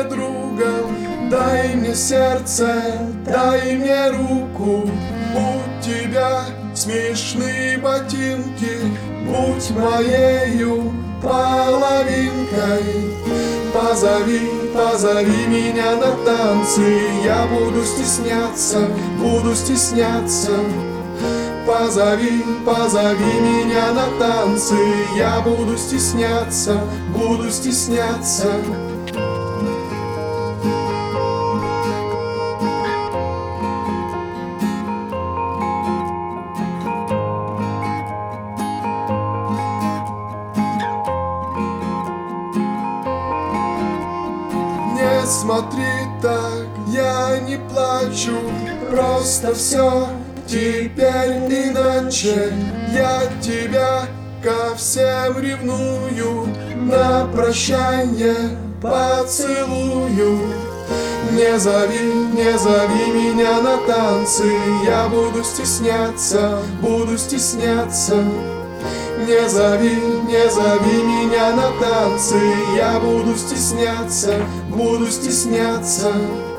мне другом, дай мне сердце, дай мне руку. У тебя смешные ботинки, будь моею половинкой. Позови, позови меня на танцы, я буду стесняться, буду стесняться. Позови, позови меня на танцы, я буду стесняться, буду стесняться. Не смотри так, я не плачу, просто все теперь иначе. Я тебя ко всем ревную, на прощанье поцелую. Не зови, не зови меня на танцы, я буду стесняться, буду стесняться. Не зови, не зови меня на танцы, я буду стесняться, буду стесняться.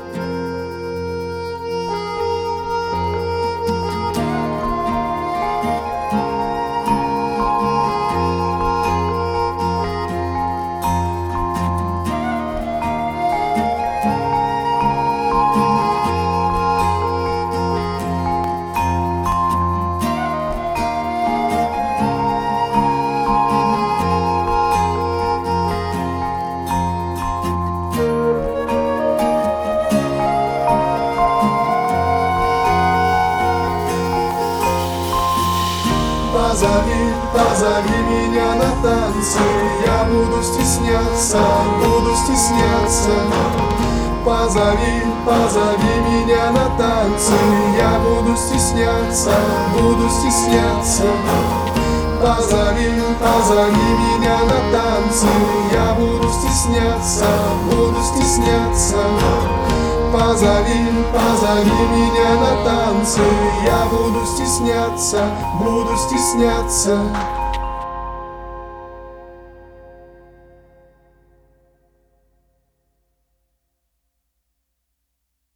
Позови, позови меня на танцы, я буду стесняться, буду стесняться. Позови, позови меня на танцы, я буду стесняться, буду стесняться. Позови, позови меня на танцы, я буду стесняться, буду стесняться. Позови, позови меня на танцы, я буду стесняться, буду стесняться.